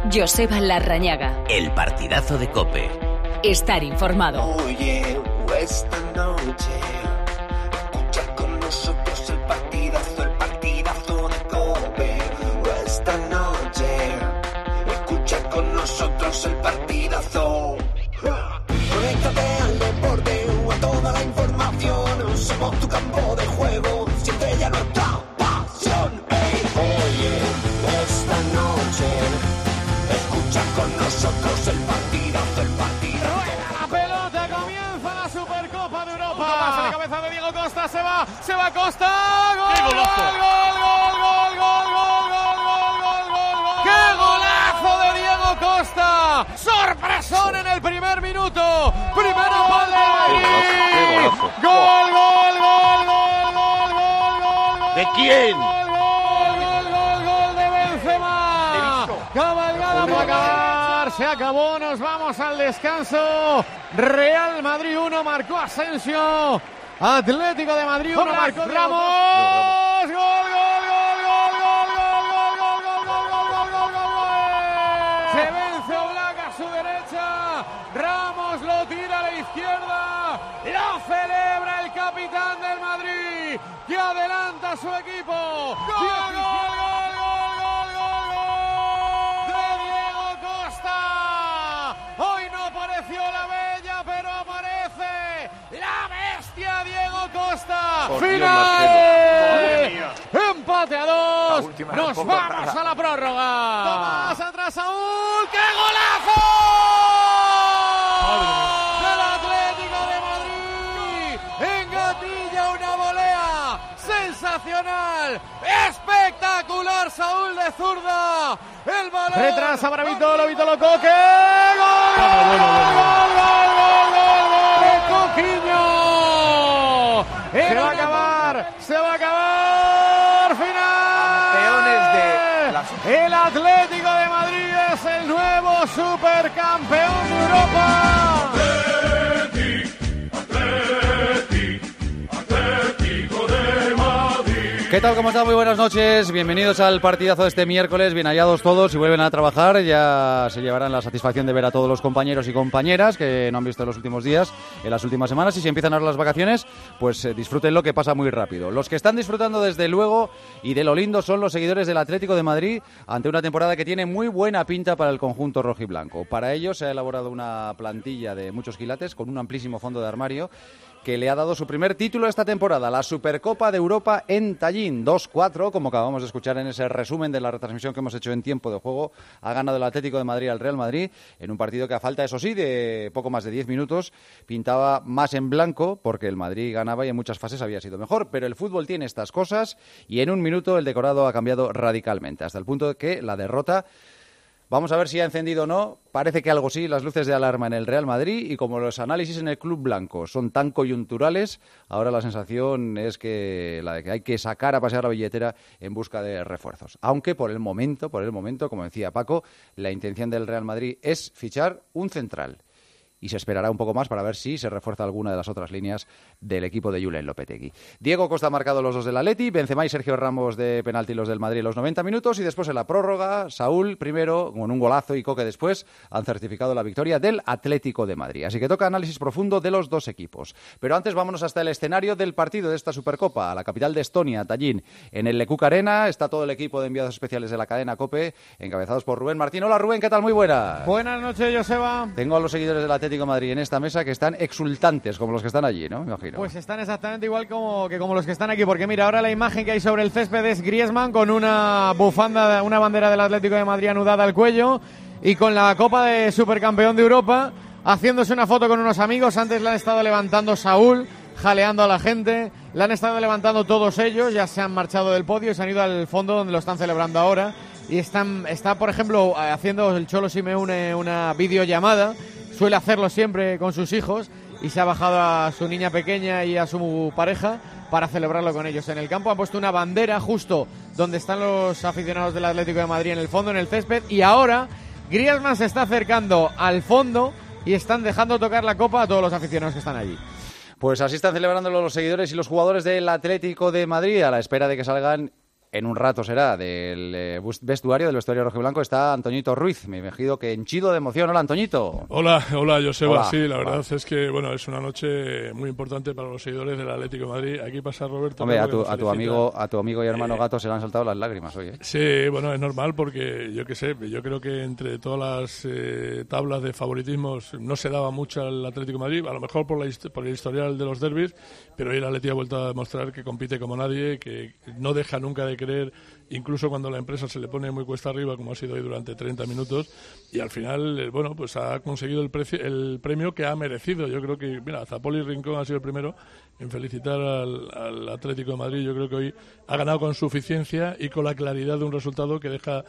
Joseba Larrañaga. El partidazo de COPE. Estar informado. Oye, esta noche escucha con nosotros el partidazo de COPE. Esta noche escucha con nosotros el partidazo. Conéctate al deporte o a toda la información. Somos tu campo de juego, siempre ya nuestra pasión. Oye, esta noche escucha con nosotros el partidazo. Rueda la pelota, comienza la Supercopa de Europa. Pasa de cabeza de Diego Costa, se va Costa. ¡Gol! ¡Qué golazo! ¡Gol! ¡Qué golazo de Diego Costa! ¡Sorpresón en el primer minuto! ¡Primero gol de Madrid! ¡Gol! ¿De quién? ¡Gol de Benzema! ¡Cabalgada para acabar! Se acabó, nos vamos al descanso. Real Madrid 1, marcó Asensio. Atlético de Madrid 1, marcó Ramos. ¡Gol! Se vence Oblak a su derecha. Ramos lo tira a la izquierda. Lo celebra el capitán del Madrid, que adelanta a su equipo. ¡Gol! ¡De Diego Costa! Hoy no apareció la bella, pero aparece la bestia Diego Costa. ¡Final! ¡Empate a 2! ¡Nos vamos a la prórroga! ¡Tomás atrás, Saúl! ¡Qué golazo! ¡Del Atlético de Madrid! ¡Engatilla una volea! ¡Sensacional! ¡Espectacular! Saúl de zurda. El balón. Retrasa para Vitolo Coque. ¡Gol! ¡Coquiño! Se va a acabar. Final. Campeones de la... El Atlético de Madrid es el nuevo supercampeón de Europa. ¿Qué tal? ¿Cómo están? Muy buenas noches. Bienvenidos al partidazo de este miércoles. Bien hallados todos y vuelven a trabajar. Ya se llevarán la satisfacción de ver a todos los compañeros y compañeras que no han visto en los últimos días, en las últimas semanas. Y si empiezan ahora las vacaciones, pues disfruten lo que pasa muy rápido. Los que están disfrutando desde luego y de lo lindo son los seguidores del Atlético de Madrid ante una temporada que tiene muy buena pinta para el conjunto rojiblanco. Para ello se ha elaborado una plantilla de muchos quilates con un amplísimo fondo de armario que le ha dado su primer título esta temporada, la Supercopa de Europa en Tallín. 2-4, como acabamos de escuchar en ese resumen de la retransmisión que hemos hecho en tiempo de juego. Ha ganado el Atlético de Madrid al Real Madrid en un partido que, a falta, eso sí, de poco más de 10 minutos, pintaba más en blanco porque el Madrid ganaba y en muchas fases había sido mejor. Pero el fútbol tiene estas cosas y en un minuto el decorado ha cambiado radicalmente, hasta el punto de que la derrota... Vamos a ver si ha encendido o no. Parece que algo sí, las luces de alarma en el Real Madrid, y como los análisis en el Club Blanco son tan coyunturales, ahora la sensación es que la de que hay que sacar a pasear la billetera en busca de refuerzos. Aunque por el momento, como decía Paco, la intención del Real Madrid es fichar un central. Y se esperará un poco más para ver si se refuerza alguna de las otras líneas del equipo de Julen Lopetegui. Diego Costa ha marcado los dos del Atleti, Benzema y Sergio Ramos de penalti los del Madrid en los 90 minutos, y después en la prórroga, Saúl primero con un golazo y Coque después han certificado la victoria del Atlético de Madrid. Así que toca análisis profundo de los dos equipos. Pero antes vámonos hasta el escenario del partido de esta Supercopa, a la capital de Estonia, Tallín. En el Lekuc Arena está todo el equipo de enviados especiales de la cadena COPE, encabezados por Rubén Martín. Hola Rubén, ¿qué tal? Muy buenas. Buenas noches, Joseba. Tengo a los seguidores del Atlético de Madrid en esta mesa que están exultantes, como los que están allí, ¿no? Me imagino. Pues están exactamente igual como los que están aquí, porque mira, ahora la imagen que hay sobre el césped es Griezmann con una bufanda, una bandera del Atlético de Madrid anudada al cuello y con la Copa de Supercampeón de Europa, haciéndose una foto con unos amigos. Antes la han estado levantando Saúl, jaleando a la gente, la han estado levantando todos ellos, ya se han marchado del podio y se han ido al fondo donde lo están celebrando ahora. Y está, por ejemplo, haciendo el Cholo Simeone una videollamada, suele hacerlo siempre con sus hijos, y se ha bajado a su niña pequeña y a su pareja para celebrarlo con ellos. En el campo han puesto una bandera justo donde están los aficionados del Atlético de Madrid, en el fondo, en el césped, y ahora Griezmann se está acercando al fondo y están dejando tocar la copa a todos los aficionados que están allí. Pues así están celebrándolo los seguidores y los jugadores del Atlético de Madrid, a la espera de que salgan en un rato será del vestuario rojiblanco, está Antoñito Ruiz. Me imagino que henchido de emoción. Hola, Antoñito. Hola, Joseba. Hola. Sí, la verdad es que bueno, es una noche muy importante para los seguidores del Atlético de Madrid. Aquí pasa Roberto. Hombre, a tu amigo y hermano Gato se le han saltado las lágrimas hoy, ¿eh? Sí, bueno, es normal porque yo creo que entre todas las tablas de favoritismos no se daba mucho al Atlético de Madrid, a lo mejor por el historial de los derbis, pero hoy el Atlético ha vuelto a demostrar que compite como nadie, que no deja nunca de creer, incluso cuando la empresa se le pone muy cuesta arriba, como ha sido hoy durante 30 minutos, y al final, bueno, pues ha conseguido el premio que ha merecido. Yo creo que, mira, Zapoli Rincón ha sido el primero en felicitar al Atlético de Madrid. Yo creo que hoy ha ganado con suficiencia y con la claridad de un resultado que deja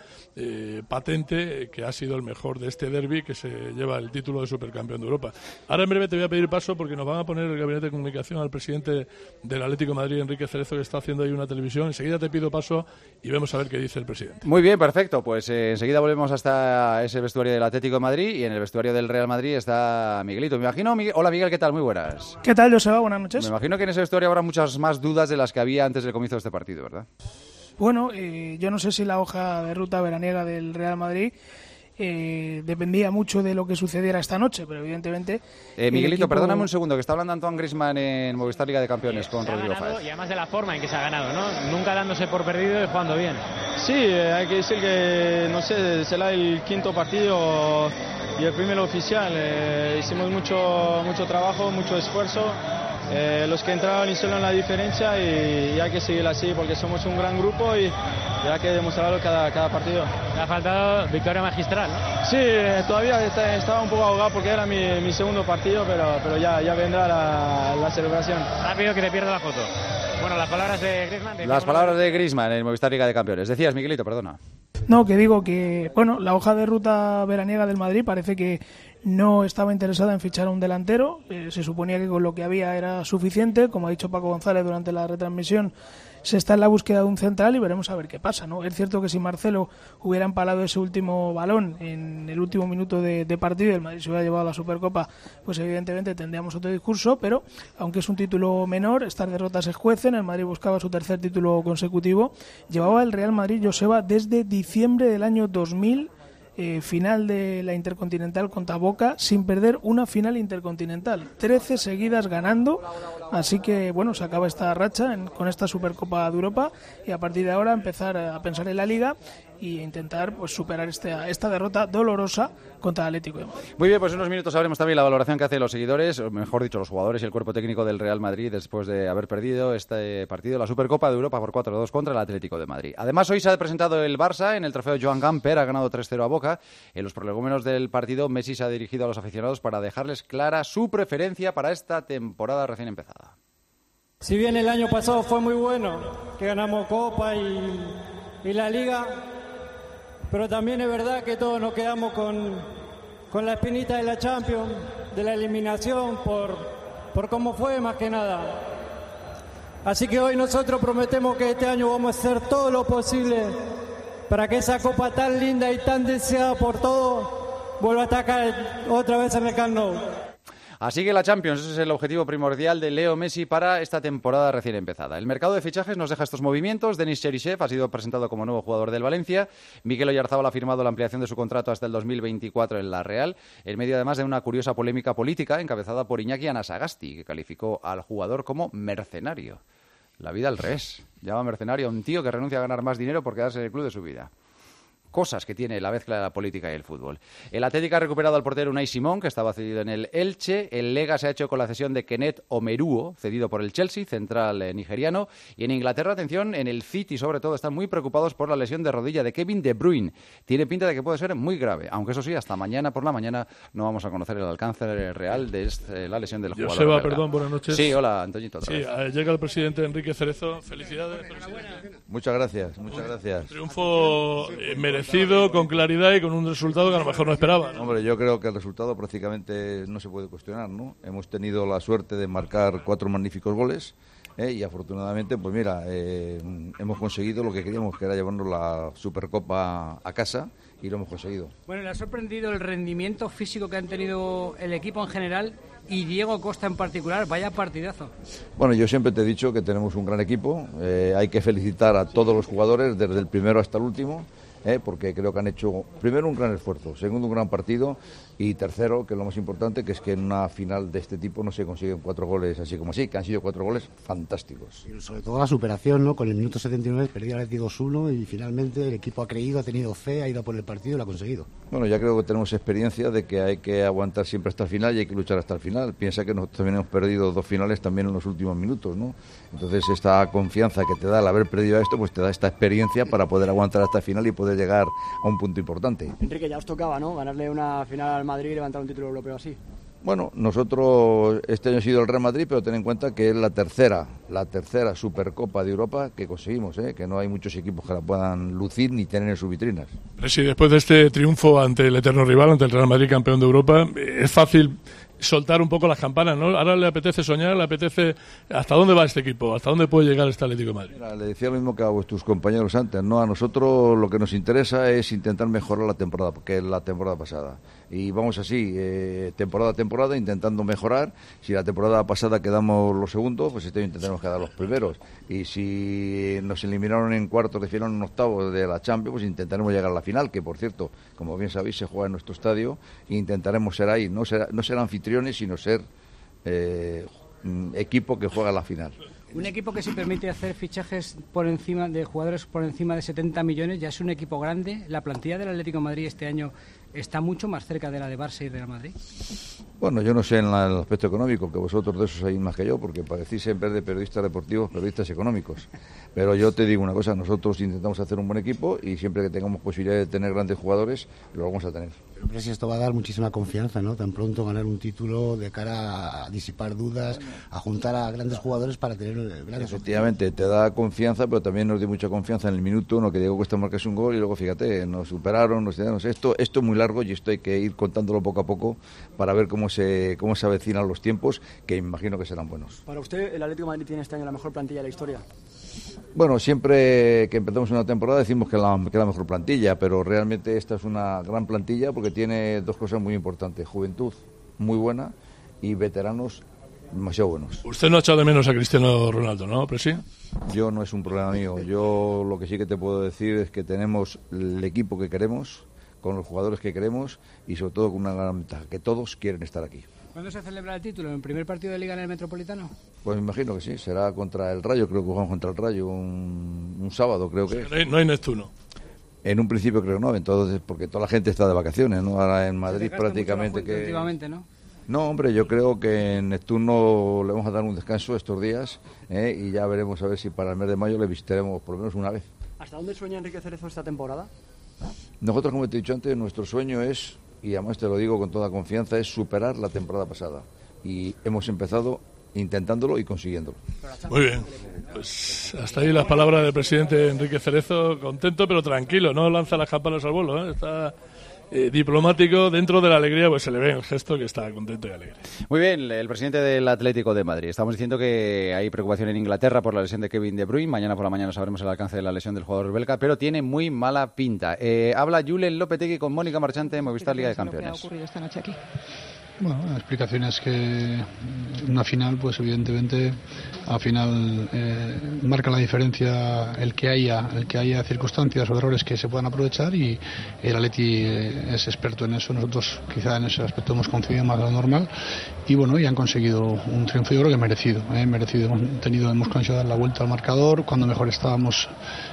patente que ha sido el mejor de este derbi, que se lleva el título de supercampeón de Europa. Ahora en breve te voy a pedir paso porque nos van a poner el gabinete de comunicación al presidente del Atlético de Madrid, Enrique Cerezo, que está haciendo ahí una televisión. Enseguida te pido paso y vemos a ver qué dice el presidente. Muy bien, perfecto. Pues enseguida volvemos hasta ese vestuario del Atlético de Madrid, y en el vestuario del Real Madrid está Miguelito. Me imagino, Hola Miguel, ¿qué tal? Muy buenas. ¿Qué tal, Joseba? Buenas noches. Me imagino que en ese vestuario habrá muchas más dudas de las que había antes del comienzo de este partido, ¿verdad? Bueno, yo no sé si la hoja de ruta veraniega del Real Madrid dependía mucho de lo que sucediera esta noche, pero evidentemente... Miguelito, perdóname un segundo, que está hablando Antoine Griezmann en Movistar Liga de Campeones con Rodrigo Fáez. Y además de la forma en que se ha ganado, ¿no? Nunca dándose por perdido y jugando bien. Sí, hay que decir que, no sé, será el quinto partido y el primero oficial. Hicimos mucho trabajo, mucho esfuerzo. Los que entraron hicieron la diferencia y hay que seguir así porque somos un gran grupo y hay que demostrarlo cada partido. Le ha faltado victoria magistral, ¿no? Sí, todavía estaba un poco ahogado porque era mi segundo partido, pero ya vendrá la celebración. Rápido que te pierdo la foto. Bueno, las palabras de Griezmann. Las palabras de Griezmann en Movistar Liga de Campeones. Decías, Miguelito, perdona. No, que digo que, bueno, la hoja de ruta veraniega del Madrid parece que no estaba interesada en fichar a un delantero. Se suponía que con lo que había era suficiente. Como ha dicho Paco González durante la retransmisión, se está en la búsqueda de un central y veremos a ver qué pasa, ¿no? Es cierto que si Marcelo hubiera empalado ese último balón en el último minuto de partido y el Madrid se hubiera llevado la Supercopa, pues evidentemente tendríamos otro discurso, pero aunque es un título menor, estas derrotas se escuecen. El Madrid buscaba su tercer título consecutivo. Llevaba el Real Madrid, Joseba, desde diciembre del año 2000, final de la Intercontinental contra Boca, sin perder una final intercontinental, 13 seguidas ganando, así que bueno, se acaba esta racha con esta Supercopa de Europa y a partir de ahora empezar a pensar en la Liga y intentar pues superar esta derrota dolorosa contra el Atlético de Madrid. Muy bien, pues en unos minutos sabremos también la valoración que hacen los seguidores, o mejor dicho, los jugadores y el cuerpo técnico del Real Madrid después de haber perdido este partido, la Supercopa de Europa por 4-2 contra el Atlético de Madrid. Además, hoy se ha presentado el Barça en el trofeo Joan Gamper, ha ganado 3-0 a Boca. En los prolegómenos del partido, Messi se ha dirigido a los aficionados para dejarles clara su preferencia para esta temporada recién empezada. Si bien el año pasado fue muy bueno, que ganamos Copa y la Liga, pero también es verdad que todos nos quedamos con la espinita de la Champions, de la eliminación, por cómo fue más que nada. Así que hoy nosotros prometemos que este año vamos a hacer todo lo posible para que esa Copa tan linda y tan deseada por todos vuelva a estar otra vez en el Camp Nou. Así que la Champions, ese es el objetivo primordial de Leo Messi para esta temporada recién empezada. El mercado de fichajes nos deja estos movimientos. Denis Cheryshev ha sido presentado como nuevo jugador del Valencia. Mikel Oyarzabal ha firmado la ampliación de su contrato hasta el 2024 en la Real, en medio además de una curiosa polémica política encabezada por Iñaki Anasagasti, que calificó al jugador como mercenario. La vida al revés. Llama mercenario a un tío que renuncia a ganar más dinero por quedarse en el club de su vida. Cosas que tiene la mezcla de la política y el fútbol. El Atlético ha recuperado al portero Unai Simón, que estaba cedido en el Elche. El Lega se ha hecho con la cesión de Kenneth Omeruo, cedido por el Chelsea, central nigeriano. Y en Inglaterra, atención, en el City sobre todo, están muy preocupados por la lesión de rodilla de Kevin De Bruyne. Tiene pinta de que puede ser muy grave, aunque eso sí, hasta mañana por la mañana no vamos a conocer el alcance real de la lesión del jugador. Joseba, perdón, buenas noches. Sí, hola, Antoñito. Sí, llega el presidente Enrique Cerezo. Felicidades. Muchas gracias, muchas gracias. Triunfo merecido, con claridad y con un resultado que a lo mejor no esperaba, ¿no? Hombre, yo creo que el resultado prácticamente no se puede cuestionar, ¿no? Hemos tenido la suerte de marcar 4 magníficos goles y afortunadamente, pues mira, hemos conseguido lo que queríamos, que era llevarnos la Supercopa a casa, y lo hemos conseguido. Bueno, ¿le ha sorprendido el rendimiento físico que han tenido el equipo en general y Diego Costa en particular? Vaya partidazo. Bueno, yo siempre te he dicho que tenemos un gran equipo, hay que felicitar a todos los jugadores, desde el primero hasta el último, porque creo que han hecho, primero, un gran esfuerzo, segundo, un gran partido, y tercero, que es lo más importante, que es que en una final de este tipo no se consiguen 4 goles así como así, que han sido 4 goles fantásticos. Y sobre todo la superación, ¿no? Con el minuto 79 perdió el Atlético 2-1 y finalmente el equipo ha creído, ha tenido fe, ha ido a por el partido y lo ha conseguido. Bueno, ya creo que tenemos experiencia de que hay que aguantar siempre hasta el final y hay que luchar hasta el final. Piensa que nosotros también hemos perdido 2 finales también en los últimos minutos, ¿no? Entonces esta confianza que te da el haber perdido esto, pues te da esta experiencia para poder aguantar hasta el final y poder llegar a un punto importante. Enrique, ya os tocaba, ¿no? Ganarle una final al Madrid y levantar un título europeo así. Bueno, nosotros este año ha sido el Real Madrid, pero ten en cuenta que es la tercera Supercopa de Europa que conseguimos, que no hay muchos equipos que la puedan lucir ni tener en sus vitrinas. Sí, después de este triunfo ante el eterno rival, ante el Real Madrid, campeón de Europa, es fácil soltar un poco las campanas, ¿no? Ahora le apetece soñar, le apetece ¿hasta dónde va este equipo? ¿Hasta dónde puede llegar este Atlético de Madrid? Mira, le decía lo mismo que a vuestros compañeros antes, ¿no? A nosotros lo que nos interesa es intentar mejorar la temporada, que es la temporada pasada. Y vamos así, temporada a temporada, intentando mejorar. Si la temporada pasada quedamos los segundos, pues este año intentaremos quedar los primeros. Y si nos eliminaron en cuartos de final, en octavos de la Champions, pues intentaremos llegar a la final, que por cierto, como bien sabéis, se juega en nuestro estadio, e intentaremos ser ahí, no ser anfitriones, sino ser equipo que juega la final. Un equipo que se permite hacer fichajes por encima de jugadores por encima de 70 millones, ya es un equipo grande. La plantilla del Atlético de Madrid este año está mucho más cerca de la de Barça y Real Madrid. Bueno, yo no sé en el aspecto económico, que vosotros de eso sabéis más que yo, porque parecéis en vez de periodistas deportivos, periodistas económicos. Pero yo te digo una cosa, nosotros intentamos hacer un buen equipo y siempre que tengamos posibilidad de tener grandes jugadores, lo vamos a tener. Pero si esto va a dar muchísima confianza, ¿no? Tan pronto ganar un título de cara a disipar dudas, a juntar a grandes jugadores para tener grandes... Efectivamente, te da confianza, pero también nos dio mucha confianza en el minuto, ¿no? Que Diego Costa marcase un gol y luego, fíjate, nos superaron, esto es muy largo y esto hay que ir contándolo poco a poco para ver cómo se avecinan los tiempos, que imagino que serán buenos. Para usted, ¿el Atlético de Madrid tiene este año la mejor plantilla de la historia? Bueno, siempre que empezamos una temporada decimos que la mejor plantilla, pero realmente esta es una gran plantilla porque tiene 2 cosas muy importantes: juventud muy buena y veteranos demasiado buenos. Usted no ha echado de menos a Cristiano Ronaldo, ¿no, Presi? Yo no es un problema mío. Yo lo que sí que te puedo decir es que tenemos el equipo que queremos, con los jugadores que queremos y sobre todo con una gran ventaja, que todos quieren estar aquí. ¿Cuándo se celebra el título? ¿En el primer partido de Liga en el Metropolitano? Pues me imagino que sí, será contra el Rayo, creo que jugamos contra el Rayo un sábado, creo que es. No hay Neptuno. En un principio creo no, entonces porque toda la gente está de vacaciones, ¿no? Ahora en Madrid prácticamente que... Últimamente, ¿no? No, hombre, yo creo que en Neptuno le vamos a dar un descanso estos días y ya veremos a ver si para el mes de mayo le visitaremos por lo menos una vez. ¿Hasta dónde sueña Enrique Cerezo esta temporada? Nosotros, como te he dicho antes, nuestro sueño es, y además te lo digo con toda confianza, es superar la temporada pasada. Y hemos empezado intentándolo y consiguiéndolo. Muy bien, pues hasta ahí las palabras del presidente Enrique Cerezo, contento pero tranquilo, no lanza las campanas al vuelo, está diplomático, dentro de la alegría, pues se le ve el gesto que está contento y alegre. Muy bien, el presidente del Atlético de Madrid. Estamos diciendo que hay preocupación en Inglaterra por la lesión de Kevin De Bruyne. Mañana por la mañana sabremos el alcance de la lesión del jugador belga, pero tiene muy mala pinta. Habla Julen Lopetegui con Mónica Marchante en Movistar Liga de Campeones. ¿Qué ha ocurrido esta noche aquí? Bueno, la explicación es que una final, pues evidentemente, al final marca la diferencia el que haya circunstancias o errores que se puedan aprovechar, y el Atleti es experto en eso. Nosotros quizá en ese aspecto hemos concedido más de lo normal y bueno, y han conseguido un triunfo, yo creo que merecido. Hemos conseguido dar la vuelta al marcador cuando mejor estábamos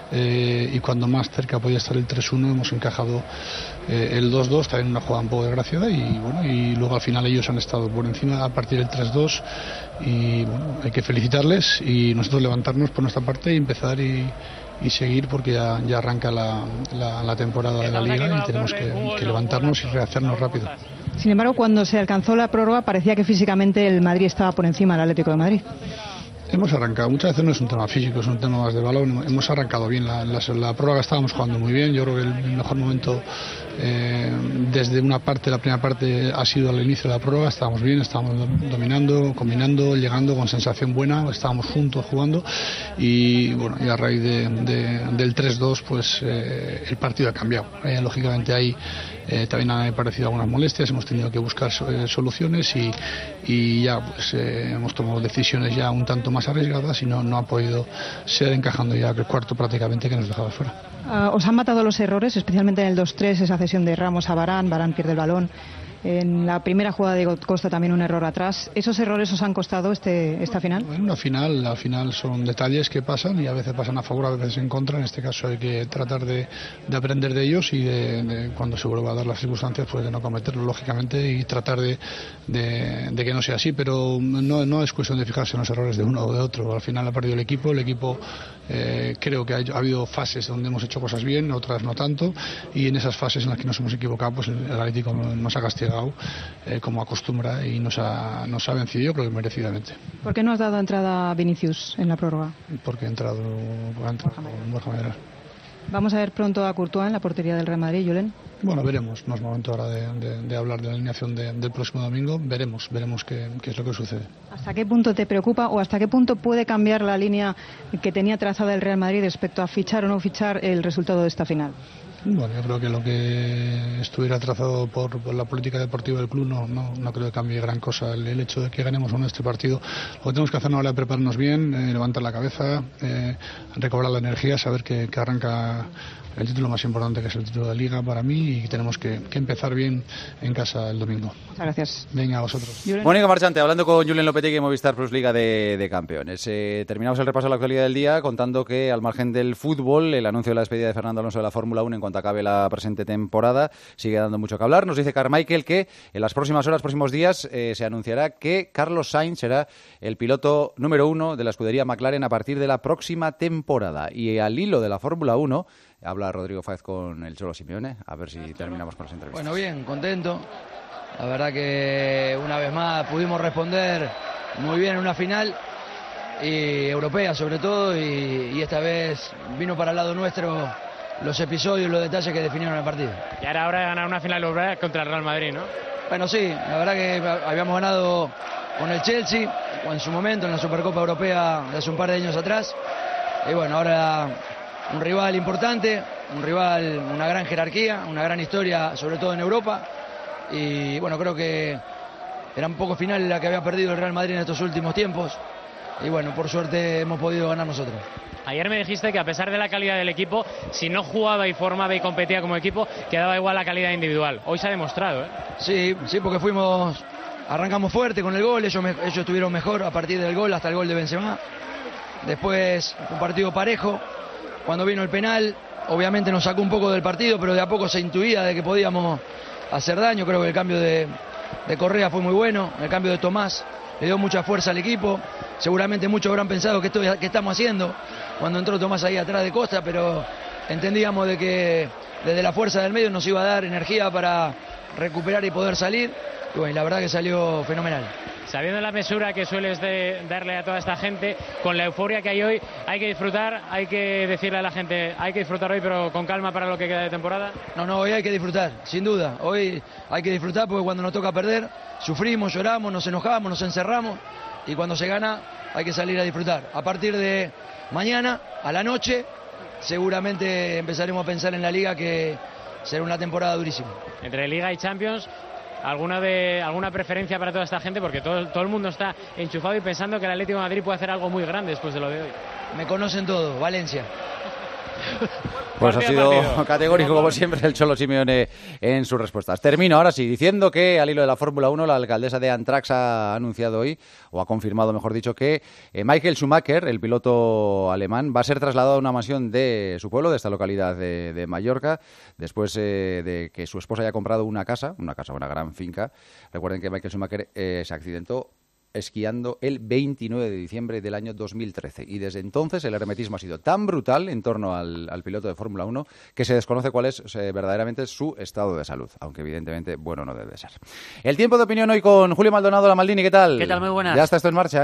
y cuando más cerca podía estar el 3-1 hemos encajado el 2-2, también una jugada un poco desgraciada, y bueno, y luego al final ellos han estado por encima a partir del 3-2 y bueno, hay que felicitarles y nosotros levantarnos por nuestra parte y empezar y seguir, porque ya arranca la temporada de la Liga y tenemos que levantarnos y rehacernos rápido. Sin embargo, cuando se alcanzó la prórroga parecía que físicamente el Madrid estaba por encima del Atlético de Madrid. Hemos arrancado, muchas veces no es un tema físico, es un tema más de balón. Hemos arrancado bien la prórroga, estábamos jugando muy bien. Yo creo que el mejor momento desde una parte, la primera parte, ha sido al inicio de la prórroga. Estábamos bien, estábamos dominando, combinando, llegando con sensación buena, estábamos juntos jugando y bueno, y a raíz del 3-2 pues el partido ha cambiado. Lógicamente ahí también han aparecido algunas molestias, hemos tenido que buscar soluciones y ya pues hemos tomado decisiones ya un tanto más arriesgadas y no ha podido ser, encajando ya el cuarto prácticamente que nos dejaba fuera. Os han matado los errores, especialmente en el 2-3, esa cesión de Ramos a Varane pierde el balón. En la primera jugada de Costa también un error atrás. ¿Esos errores os han costado esta final? En una final, al final son detalles que pasan y a veces pasan a favor, a veces en contra. En este caso hay que tratar de aprender de ellos y de cuando se vuelva a dar las circunstancias, pues de no cometerlo, lógicamente, y tratar de que no sea así. Pero no es cuestión de fijarse en los errores de uno o de otro. Al final ha perdido el equipo. Creo que ha habido fases donde hemos hecho cosas bien, otras no tanto, y en esas fases en las que nos hemos equivocado, pues el Atlético nos ha castigado como acostumbra y nos ha vencido, yo creo que merecidamente. ¿Por qué no has dado entrada a Vinicius en la prórroga? Porque ha entrado Borja Mayoral. ¿Vamos a ver pronto a Courtois en la portería del Real Madrid, Julen? Bueno, veremos. No es momento ahora de hablar de la alineación del próximo domingo. Veremos qué es lo que sucede. ¿Hasta qué punto te preocupa o hasta qué punto puede cambiar la línea que tenía trazada el Real Madrid respecto a fichar o no fichar el resultado de esta final? Bueno, yo creo que lo que estuviera trazado por la política deportiva del club no creo que cambie gran cosa. El hecho de que ganemos o no este partido, lo que tenemos que hacer ahora es prepararnos bien, levantar la cabeza, recobrar la energía, saber que arranca el título más importante, que es el título de Liga para mí, y tenemos que empezar bien en casa el domingo. Muchas gracias. Venga, a vosotros. Mónica Marchante, hablando con Julen Lopetegui en Movistar Plus Liga de Campeones. Terminamos el repaso de la actualidad del día contando que, al margen del fútbol, el anuncio de la despedida de Fernando Alonso de la Fórmula 1 en cuanto acabe la presente temporada sigue dando mucho que hablar. Nos dice Carmichael que en las próximas horas, próximos días, se anunciará que Carlos Sainz será el piloto número 1 de la escudería McLaren a partir de la próxima temporada. Y al hilo de la Fórmula 1... habla Rodrigo Fáez con el Cholo Simeone, a ver si terminamos con las entrevistas. Bueno, bien, contento. La verdad que una vez más pudimos responder muy bien en una final, y europea sobre todo, y esta vez vino para el lado nuestro los episodios, los detalles que definieron el partido. Y ahora hora de ganar una final europea contra el Real Madrid, ¿no? Bueno, sí, la verdad que habíamos ganado con el Chelsea, o en su momento en la Supercopa Europea de hace un par de años atrás, y bueno, ahora un rival importante, un rival, una gran jerarquía, una gran historia, sobre todo en Europa. Y bueno, creo que era un poco final la que había perdido el Real Madrid en estos últimos tiempos. Y bueno, por suerte hemos podido ganar nosotros. Ayer me dijiste que, a pesar de la calidad del equipo, si no jugaba y formaba y competía como equipo, quedaba igual la calidad individual. Hoy se ha demostrado, ¿eh? Sí, porque arrancamos fuerte con el gol, ellos estuvieron mejor a partir del gol hasta el gol de Benzema. Después un partido parejo. Cuando vino el penal, obviamente nos sacó un poco del partido, pero de a poco se intuía de que podíamos hacer daño. Creo que el cambio de Correa fue muy bueno, el cambio de Tomás le dio mucha fuerza al equipo. Seguramente muchos habrán pensado que estamos haciendo cuando entró Tomás ahí atrás de Costa, pero entendíamos de que desde la fuerza del medio nos iba a dar energía para recuperar y poder salir. Y bueno, la verdad que salió fenomenal. Sabiendo la mesura que sueles darle a toda esta gente, con la euforia que hay hoy, hay que disfrutar, hay que decirle a la gente, hay que disfrutar hoy, pero con calma para lo que queda de temporada. No, hoy hay que disfrutar, sin duda. Hoy hay que disfrutar porque cuando nos toca perder, sufrimos, lloramos, nos enojamos, nos encerramos, y cuando se gana hay que salir a disfrutar. A partir de mañana, a la noche, seguramente empezaremos a pensar en la Liga, que será una temporada durísima. Entre Liga y Champions, ¿alguna preferencia para toda esta gente? Porque todo el mundo está enchufado y pensando que el Atlético de Madrid puede hacer algo muy grande después de lo de hoy. Me conocen todos, Valencia. Pues ha sido categórico, como siempre, el Cholo Simeone en sus respuestas. Termino ahora sí diciendo que, al hilo de la Fórmula 1, la alcaldesa de Antrax ha anunciado hoy, o ha confirmado, mejor dicho, que Michael Schumacher, el piloto alemán, va a ser trasladado a una mansión de su pueblo, de esta localidad de Mallorca, después de que su esposa haya comprado una gran finca. Recuerden que Michael Schumacher se accidentó esquiando el 29 de diciembre del año 2013. Y desde entonces el hermetismo ha sido tan brutal en torno al piloto de Fórmula 1 que se desconoce cuál es verdaderamente su estado de salud, aunque evidentemente bueno no debe ser. El tiempo de opinión hoy con Julio Maldonado, La Maldini, ¿qué tal? ¿Qué tal? Muy buenas. Ya está esto en marcha, ¿eh?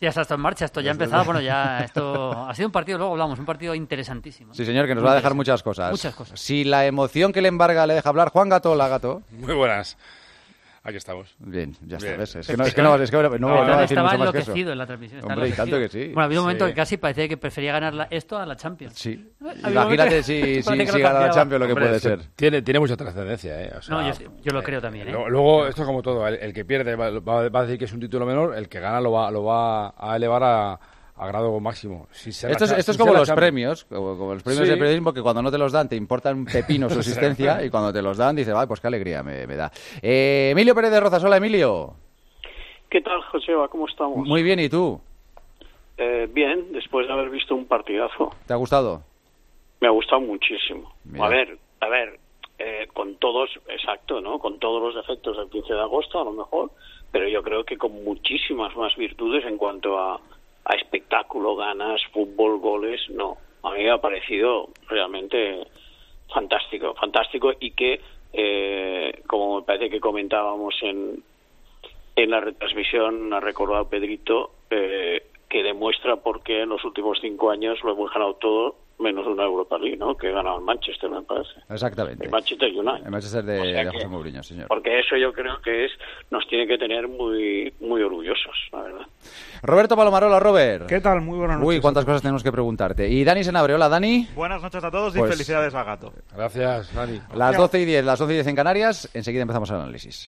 Ya está esto en marcha, esto ya ha empezado. Bueno, ya esto ha sido un partido, luego hablamos, un partido interesantísimo. Sí, señor, que nos va a dejar muchas cosas. Muchas cosas. Si la emoción que le embarga le deja hablar, Juan Gato, la Gato. Muy buenas. Aquí estamos. Bien, ya está. Bien. ¿Ves? Es que no va a decir estaba mucho más que eso. enloquecido en la transmisión. Hombre, y tanto que sí. Bueno, ha habido un momento que casi parecía que prefería ganar esto a la Champions. Sí. Imagínate si gana la Champions lo que puede ser. Tiene mucha trascendencia, O sea, no, yo lo creo también, Luego, esto es como todo. El que pierde va a decir que es un título menor, el que gana lo va a elevar a grado máximo. Esto es como los premios, como los premios de periodismo, que cuando no te los dan te importan un pepino su existencia y cuando te los dan dices, pues qué alegría me da. Emilio Pérez de Rozas, hola Emilio. ¿Qué tal, Joseba? ¿Cómo estamos? Muy bien, ¿y tú? Bien, después de haber visto un partidazo. ¿Te ha gustado? Me ha gustado muchísimo. Mira. A ver, con todos, exacto, ¿no? Con todos los defectos del 15 de agosto, a lo mejor, pero yo creo que con muchísimas más virtudes en cuanto a espectáculo, ganas, fútbol, goles, no. A mí me ha parecido realmente fantástico y que, como me parece que comentábamos en la retransmisión, ha recordado Pedrito, que demuestra por qué en los últimos 5 años lo hemos ganado todo, menos una Europa League, ¿no? Que ha ganado el Manchester, me parece. Exactamente. El Manchester United. El Manchester de José Mourinho, señor. Porque eso yo creo que nos tiene que tener muy orgullosos, la verdad. Roberto Palomarola, Robert. ¿Qué tal? Muy buenas noches. Uy, cuántas cosas tenemos que preguntarte. Y Dani Senabre, hola Dani. Buenas noches a todos y felicidades a Gato. Gracias, Dani. Las 12:10, las 11:10 en Canarias, enseguida empezamos el análisis.